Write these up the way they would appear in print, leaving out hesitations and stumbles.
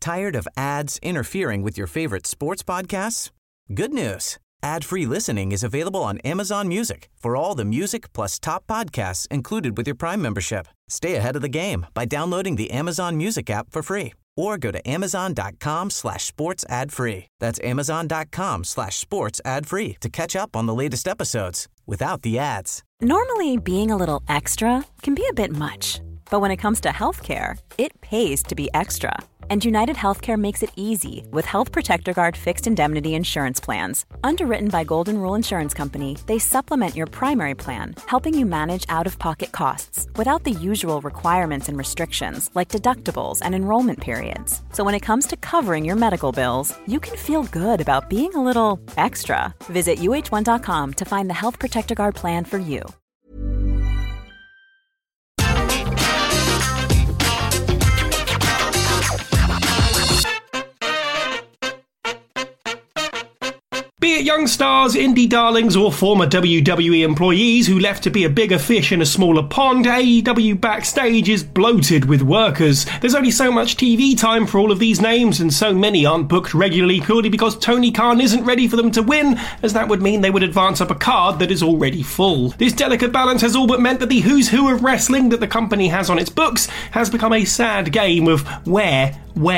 Tired of ads interfering with your favorite sports podcasts? Good news. Ad-free listening is available on Amazon Music for all the music plus top podcasts included with your Prime membership. Stay ahead of the game by downloading the Amazon Music app for free or go to amazon.com/sports ad free. That's amazon.com/sports ad free to catch up on the latest episodes without the ads. Normally, being a little extra can be a bit much, but when it comes to healthcare, it pays to be extra. And United Healthcare makes it easy with Health Protector Guard fixed indemnity insurance plans. Underwritten by Golden Rule Insurance Company, they supplement your primary plan, helping you manage out-of-pocket costs without the usual requirements and restrictions like deductibles and enrollment periods. So when it comes to covering your medical bills, you can feel good about being a little extra. Visit uh1.com to find the Health Protector Guard plan for you. Be it young stars, indie darlings, or former WWE employees who left to be a bigger fish in a smaller pond, AEW Backstage is bloated with workers. There's only so much TV time for all of these names, and so many aren't booked regularly purely because Tony Khan isn't ready for them to win, as that would mean they would advance up a card that is already full. This delicate balance has all but meant that the who's who of wrestling that the company has on its books has become a sad game of where.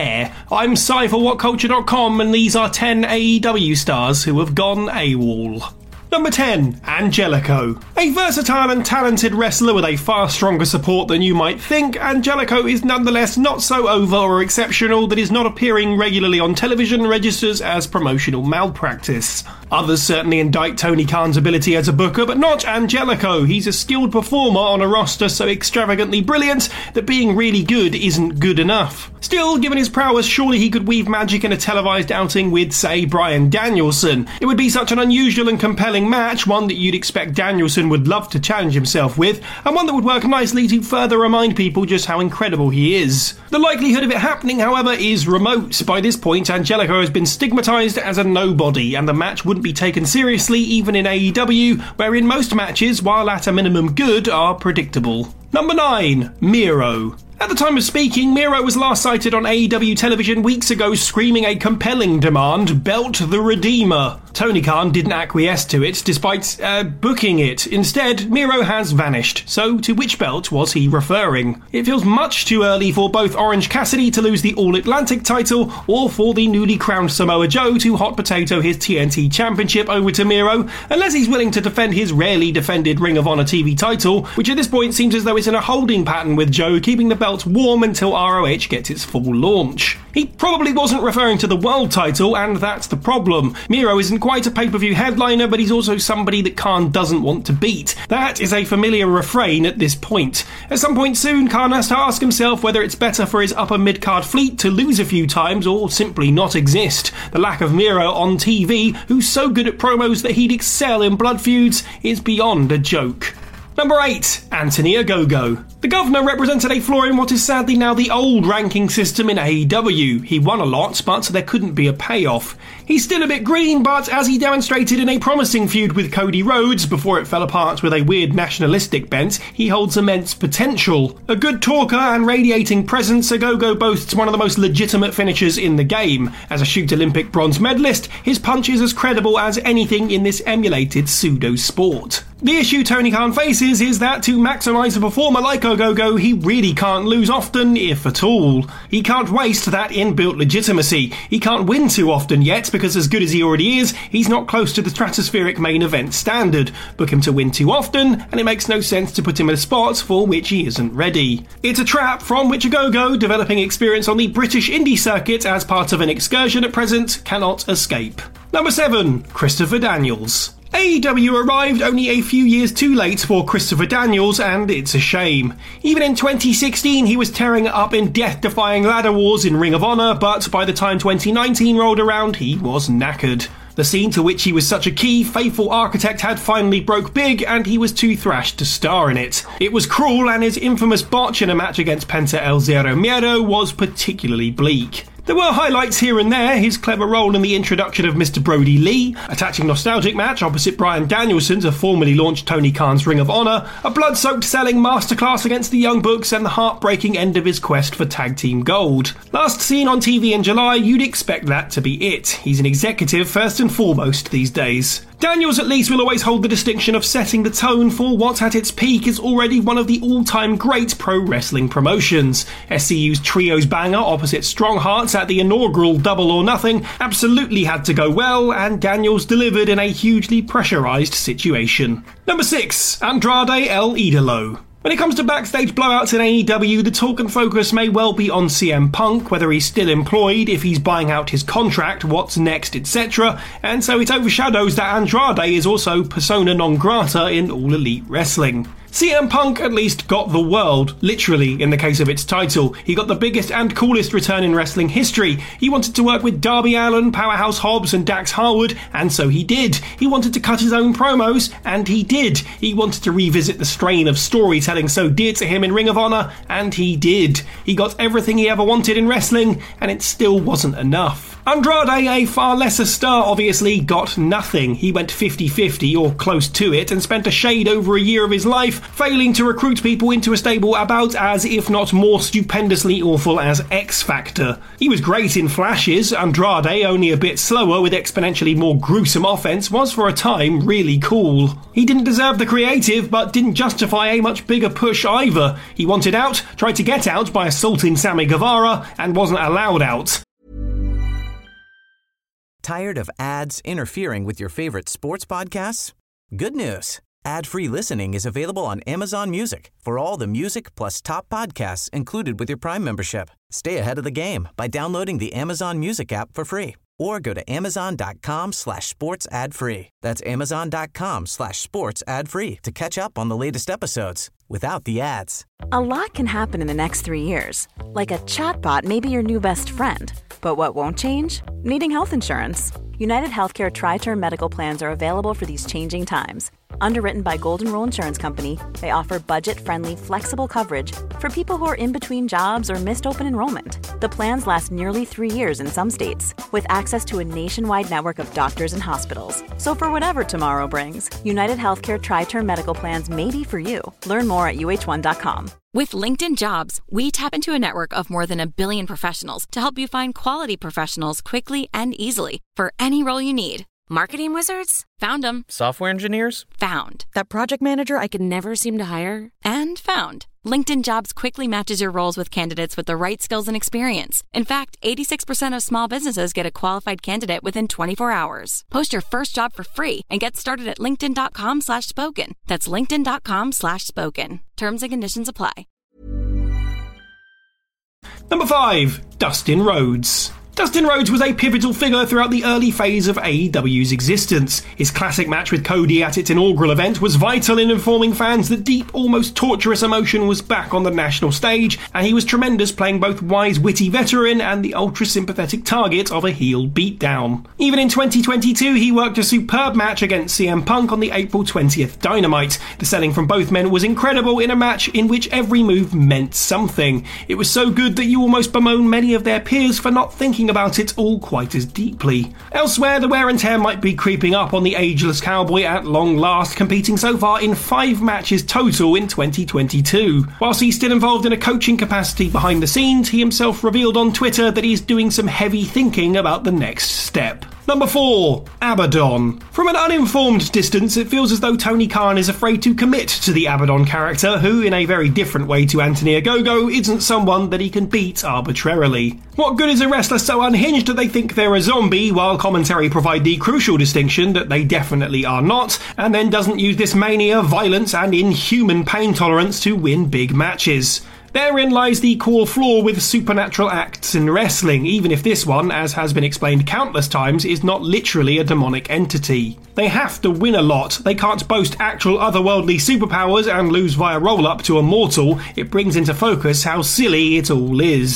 I'm Cy for WhatCulture.com, and these are 10 AEW stars who have gone AWOL. Number 10, Angelico. A versatile and talented wrestler with a far stronger support than you might think, Angelico is nonetheless not so over or exceptional that his not appearing regularly on television registers as promotional malpractice. Others certainly indict Tony Khan's ability as a booker, but not Angelico. He's a skilled performer on a roster so extravagantly brilliant that being really good isn't good enough. Still, given his prowess, surely he could weave magic in a televised outing with, say, Bryan Danielson. It would be such an unusual and compelling match, one that you'd expect Danielson would love to challenge himself with, and one that would work nicely to further remind people just how incredible he is. The likelihood of it happening, however, is remote. By this point, Angelico has been stigmatised as a nobody, and the match wouldn't be taken seriously even in AEW, wherein most matches, while at a minimum good, are predictable. Number 9, Miro. At the time of speaking, Miro was last sighted on AEW television weeks ago screaming a compelling demand, Belt the Redeemer. Tony Khan didn't acquiesce to it, despite booking it. Instead, Miro has vanished. So, to which belt was he referring? It feels much too early for both Orange Cassidy to lose the All-Atlantic title, or for the newly crowned Samoa Joe to hot potato his TNT Championship over to Miro, unless he's willing to defend his rarely defended Ring of Honor TV title, which at this point seems as though it's in a holding pattern with Joe keeping the belt warm until ROH gets its full launch. He probably wasn't referring to the world title, and that's the problem. Miro isn't quite a pay-per-view headliner, but he's also somebody that Khan doesn't want to beat. That is a familiar refrain at this point. At some point soon, Khan has to ask himself whether it's better for his upper mid-card fleet to lose a few times or simply not exist. The lack of Miro on TV, who's so good at promos that he'd excel in blood feuds, is beyond a joke. Number 8, Anthony Ogogo. The Governor represented a flaw in what is sadly now the old ranking system in AEW. He won a lot, but there couldn't be a payoff. He's still a bit green, but as he demonstrated in a promising feud with Cody Rhodes before it fell apart with a weird nationalistic bent, he holds immense potential. A good talker and radiating presence, Ogogo boasts one of the most legitimate finishers in the game. As a Shoot Olympic bronze medalist, his punch is as credible as anything in this emulated pseudo-sport. The issue Tony Khan faces is that to maximise a performer like Ogogo, he really can't lose often, if at all. He can't waste that inbuilt legitimacy. He can't win too often yet, because as good as he already is, he's not close to the stratospheric main event standard. Book him to win too often, and it makes no sense to put him in a spot for which he isn't ready. It's a trap from which Ogogo, developing experience on the British indie circuit as part of an excursion at present, cannot escape. Number 7, Christopher Daniels. AEW arrived only a few years too late for Christopher Daniels, and it's a shame. Even in 2016, he was tearing it up in death-defying ladder wars in Ring of Honor, but by the time 2019 rolled around, he was knackered. The scene to which he was such a key, faithful architect had finally broke big, and he was too thrashed to star in it. It was cruel, and his infamous botch in a match against Penta El Zero Miedo was particularly bleak. There were highlights here and there, his clever role in the introduction of Mr. Brody Lee, a touching nostalgic match opposite Bryan Danielson to formally launch Tony Khan's Ring of Honor, a blood-soaked selling masterclass against the Young Bucks, and the heartbreaking end of his quest for tag team gold. Last seen on TV in July, you'd expect that to be it. He's an executive first and foremost these days. Daniels at least will always hold the distinction of setting the tone for what at its peak is already one of the all-time great pro wrestling promotions. SCU's trios banger opposite Strong Hearts at the inaugural Double or Nothing absolutely had to go well, and Daniels delivered in a hugely pressurised situation. Number 6. Andrade El Idolo. When it comes to backstage blowouts in AEW, the talk and focus may well be on CM Punk, whether he's still employed, if he's buying out his contract, what's next, etc. And so it overshadows that Andrade is also persona non grata in All Elite Wrestling. CM Punk at least got the world, literally in the case of its title. He got the biggest and coolest return in wrestling history. He wanted to work with Darby Allin, Powerhouse Hobbs and Dax Harwood, and so he did. He wanted to cut his own promos, and he did. He wanted to revisit the strain of storytelling so dear to him in Ring of Honor, and he did. He got everything he ever wanted in wrestling, and it still wasn't enough. Andrade, a far lesser star, obviously got nothing. He went 50-50 or close to it and spent a shade over a year of his life failing to recruit people into a stable about as, if not more stupendously awful as X Factor. He was great in flashes. Andrade, only a bit slower with exponentially more gruesome offense, was for a time really cool. He didn't deserve the creative but didn't justify a much bigger push either. He wanted out, tried to get out by assaulting Sammy Guevara, and wasn't allowed out. Tired of ads interfering with your favorite sports podcasts? Good news. Ad-free listening is available on Amazon Music for all the music plus top podcasts included with your Prime membership. Stay ahead of the game by downloading the Amazon Music app for free or go to amazon.com/sports ad free. That's amazon.com/sports ad free to catch up on the latest episodes without the ads. A lot can happen in the next 3 years. Like a chatbot may be your new best friend. But what won't change? Needing health insurance. United Healthcare Tri-Term Medical Plans are available for these changing times. Underwritten by Golden Rule Insurance Company, they offer budget-friendly, flexible coverage for people who are in between jobs or missed open enrollment. The plans last nearly 3 years in some states, with access to a nationwide network of doctors and hospitals. So for whatever tomorrow brings, United Healthcare Tri-Term Medical Plans may be for you. Learn more at uh1.com. With LinkedIn Jobs, we tap into a network of more than 1 billion professionals to help you find quality professionals quickly and easily for any role you need. Marketing wizards? Found them. Software engineers? Found. That project manager I could never seem to hire? And found. LinkedIn Jobs quickly matches your roles with candidates with the right skills and experience. In fact, 86% of small businesses get a qualified candidate within 24 hours. Post your first job for free and get started at linkedin.com/spoken. That's linkedin.com/spoken. Terms and conditions apply. Number 5. Dustin Rhodes. Dustin Rhodes was a pivotal figure throughout the early phase of AEW's existence. His classic match with Cody at its inaugural event was vital in informing fans that deep, almost torturous emotion was back on the national stage, and he was tremendous playing both wise, witty veteran and the ultra-sympathetic target of a heel beatdown. Even in 2022, he worked a superb match against CM Punk on the April 20th Dynamite. The selling from both men was incredible in a match in which every move meant something. It was so good that you almost bemoan many of their peers for not thinking about it all quite as deeply. Elsewhere, the wear and tear might be creeping up on the ageless cowboy at long last, competing so far in 5 matches total in 2022. Whilst he's still involved in a coaching capacity behind the scenes, he himself revealed on Twitter that he's doing some heavy thinking about the next step. Number 4. Abaddon. From an uninformed distance, it feels as though Tony Khan is afraid to commit to the Abaddon character, who, in a very different way to Anthony Ogogo, isn't someone that he can beat arbitrarily. What good is a wrestler so unhinged that they think they're a zombie, while commentary provide the crucial distinction that they definitely are not, and then doesn't use this mania, violence, and inhuman pain tolerance to win big matches? Therein lies the core flaw with supernatural acts in wrestling, even if this one, as has been explained countless times, is not literally a demonic entity. They have to win a lot. They can't boast actual otherworldly superpowers and lose via roll-up to a mortal. It brings into focus how silly it all is.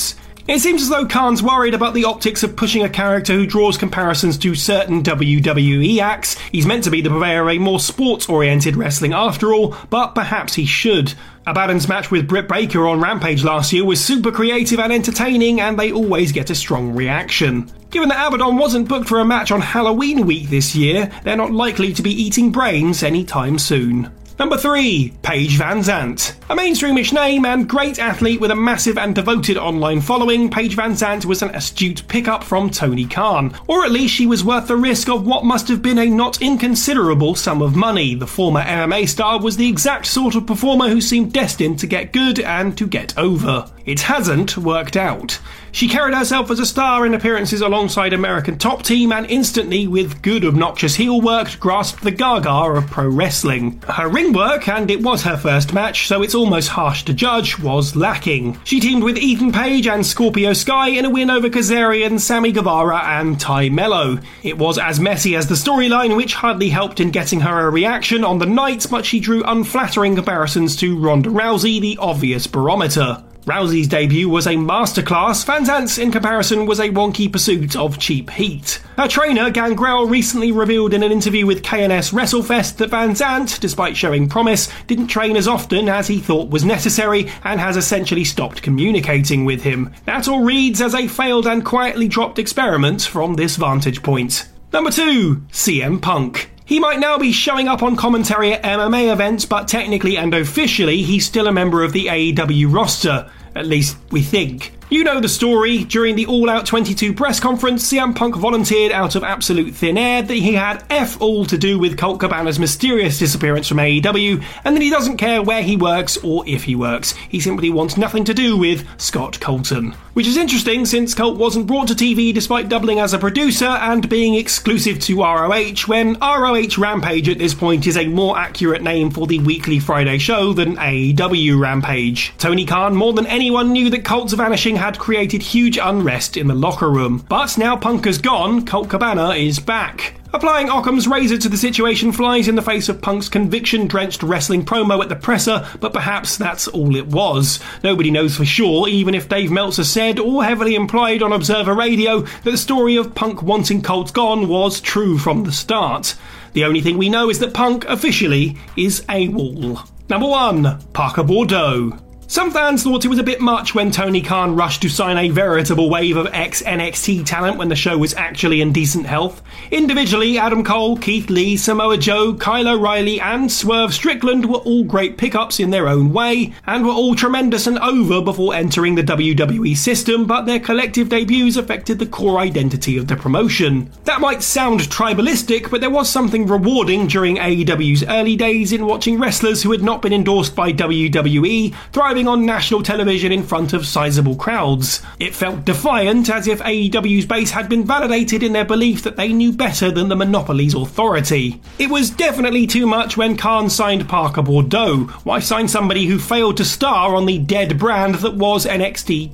It seems as though Khan's worried about the optics of pushing a character who draws comparisons to certain WWE acts. He's meant to be the purveyor of a more sports-oriented wrestling after all, but perhaps he should. Abaddon's match with Britt Baker on Rampage last year was super creative and entertaining, and they always get a strong reaction. Given that Abaddon wasn't booked for a match on Halloween week this year, they're not likely to be eating brains anytime soon. Number 3, Paige VanZant. A mainstreamish name and great athlete with a massive and devoted online following, Paige VanZant was an astute pickup from Tony Khan. Or at least she was worth the risk of what must have been a not inconsiderable sum of money. The former MMA star was the exact sort of performer who seemed destined to get good and to get over. It hasn't worked out. She carried herself as a star in appearances alongside American Top Team and instantly, with good obnoxious heel work, grasped the gaga of pro wrestling. Her ring work, and it was her first match, so it's almost harsh to judge, was lacking. She teamed with Ethan Page and Scorpio Sky in a win over Kazarian, Sammy Guevara and Ty Mello. It was as messy as the storyline, which hardly helped in getting her a reaction on the night, but she drew unflattering comparisons to Ronda Rousey, the obvious barometer. Rousey's debut was a masterclass. VanZant's, in comparison, was a wonky pursuit of cheap heat. Her trainer, Gangrel, recently revealed in an interview with KNS WrestleFest that VanZant, despite showing promise, didn't train as often as he thought was necessary and has essentially stopped communicating with him. That all reads as a failed and quietly dropped experiment from this vantage point. Number 2, CM Punk. He might now be showing up on commentary at MMA events, but technically and officially he's still a member of the AEW roster. At least we think. You know the story. During the All Out 22 press conference, CM Punk volunteered out of absolute thin air that he had F all to do with Colt Cabana's mysterious disappearance from AEW, and that he doesn't care where he works or if he works. He simply wants nothing to do with Scott Colton. Which is interesting since Colt wasn't brought to TV despite doubling as a producer and being exclusive to ROH, when ROH Rampage at this point is a more accurate name for the weekly Friday show than AEW Rampage. Tony Khan more than anyone knew that Colt's vanishing had created huge unrest in the locker room. But now Punk has gone, Colt Cabana is back. Applying Occam's razor to the situation flies in the face of Punk's conviction-drenched wrestling promo at the presser, but perhaps that's all it was. Nobody knows for sure, even if Dave Meltzer said, or heavily implied on Observer Radio, that the story of Punk wanting Colt gone was true from the start. The only thing we know is that Punk, officially, is AWOL. Number 1, Parker Boudreaux. Some fans thought it was a bit much when Tony Khan rushed to sign a veritable wave of ex-NXT talent when the show was actually in decent health. Individually, Adam Cole, Keith Lee, Samoa Joe, Kyle O'Reilly and Swerve Strickland were all great pickups in their own way, and were all tremendous and over before entering the WWE system, but their collective debuts affected the core identity of the promotion. That might sound tribalistic, but there was something rewarding during AEW's early days in watching wrestlers who had not been endorsed by WWE thriving on national television in front of sizable crowds. It felt defiant, as if AEW's base had been validated in their belief that they knew better than the monopoly's authority. It was definitely too much when Khan signed Parker Boudreaux. Why sign somebody who failed to star on the dead brand that was NXT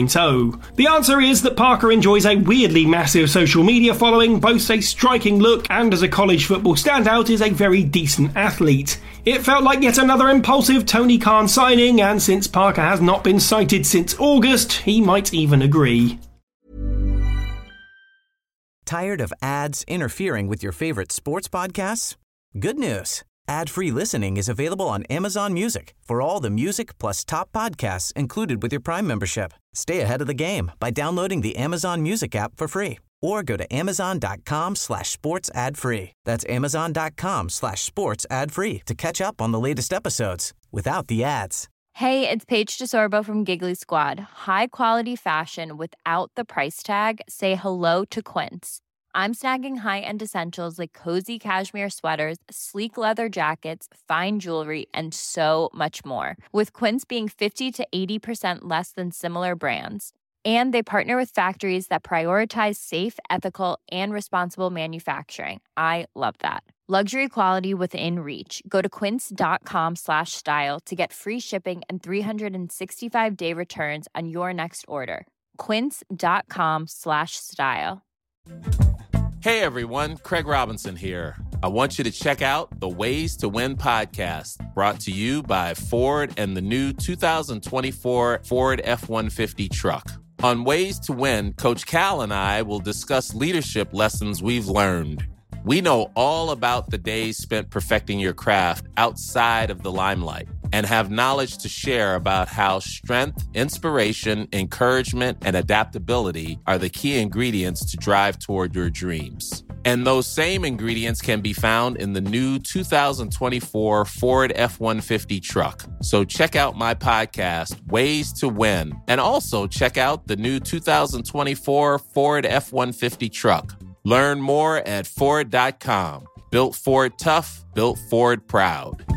2.0? The answer is that Parker enjoys a weirdly massive social media following, boasts a striking look, and as a college football standout is a very decent athlete. It felt like yet another impulsive Tony Khan signing, and since Parker has not been cited since August, he might even agree. Tired of ads interfering with your favorite sports podcasts? Good news. Ad-free listening is available on Amazon Music for all the music plus top podcasts included with your Prime membership. Stay ahead of the game by downloading the Amazon Music app for free, or go to amazon.com/sports ad free. That's amazon.com/sports ad free to catch up on the latest episodes without the ads. Hey, it's Paige DeSorbo from Giggly Squad. High quality fashion without the price tag. Say hello to Quince. I'm snagging high-end essentials like cozy cashmere sweaters, sleek leather jackets, fine jewelry, and so much more. With Quince being 50 to 80% less than similar brands. And they partner with factories that prioritize safe, ethical, and responsible manufacturing. I love that. Luxury quality within reach. Go to quince.com/style to get free shipping and 365-day returns on your next order. Quince.com/style. Hey everyone, Craig Robinson here. I want you to check out the Ways to Win podcast, brought to you by Ford and the new 2024 Ford F-150 truck. On Ways to Win, Coach Cal and I will discuss leadership lessons we've learned. We know all about the days spent perfecting your craft outside of the limelight and have knowledge to share about how strength, inspiration, encouragement, and adaptability are the key ingredients to drive toward your dreams. And those same ingredients can be found in the new 2024 Ford F-150 truck. So check out my podcast, Ways to Win, and also check out the new 2024 Ford F-150 truck. Learn more at Ford.com. Built Ford tough, built Ford proud.